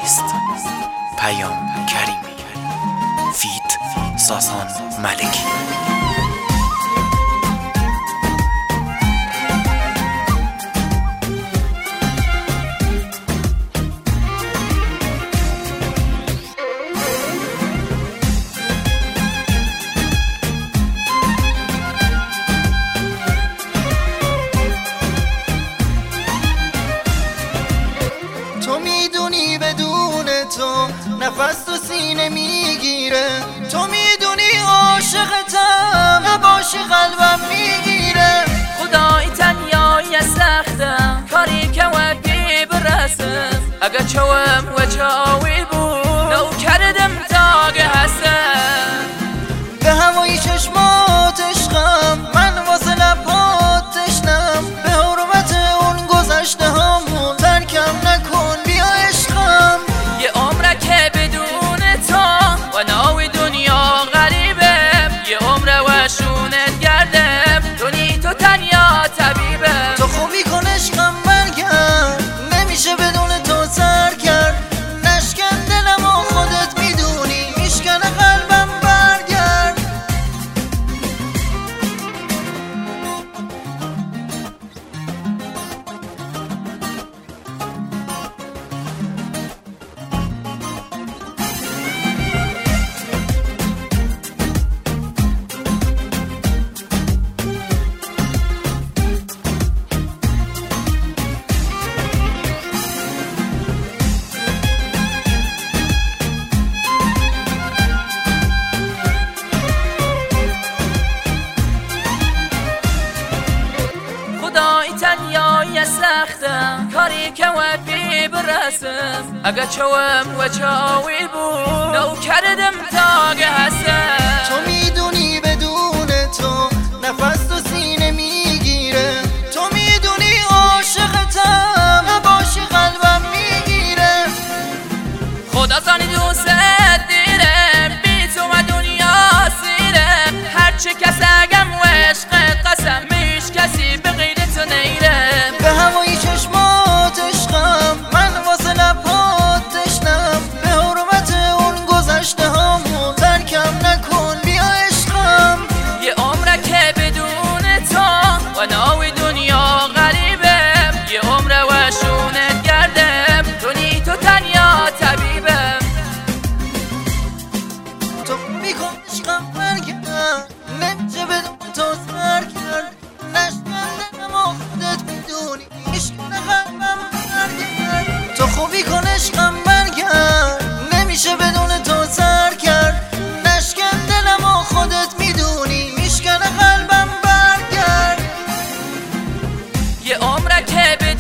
است. پیام کریمی فیت ساسان ملکی. تو میدونی بدون تو نفس تو سینه میگیره، تو میدونی عاشقتم نباشی قلبم میگیره. خدای تنیایی سخته کاری که وقتی برسم اگه چوم و چاوی بود نو کردم تاگه هستم. به هوای چشمات عشقم من واسه لبات تشنم، به حرمت اون گذشته هامون ترکم نکن بیا عشقم. یه عمره که بدون تو و ناوی دنیا غریبه، یه عمره و شونت گردم دونی تو تنیا طبیبه. تو خوبی کن عشقم برگرد، نمیشه بدون تو سر کرد. نشکن دلم و خودت میدونی میشکنه قلبم برگرد. تنیایی سخته کاری که وقتی برسم اگه چوم و چاوی بود نو کردم تاگه هستم. تو میدونی بدون تو نفس تو سینه میگیره، تو میدونی عاشقتم نباشی قلبم میگیره. خدا زانی دوست دیره بی تو و دنیا سیره، هرچه کس اگم و عشق قسم میش کسی به غیر تو نیره. به هوای چشمات عشقم من واسه لبات تشنم، به حرمت اون گذشته هامون ترکم نکن بیا عشقم. یه عمره که بدون تو و ناوی دنیا غریبه، یه عمره و شونت گردم دونی تو تنیا طبیبه. تو میکن عشقم برگرد، نمیشه بدون تو سر کرد. نشکن دلم و خودت میدونی میشکنه قلبم برگرد. تو خوبی کن عشقم برگرد، نمیشه بدون تو سر کرد. نشکن دلم و خودت میدونی میشکنه قلبم برگرد. یه عمره که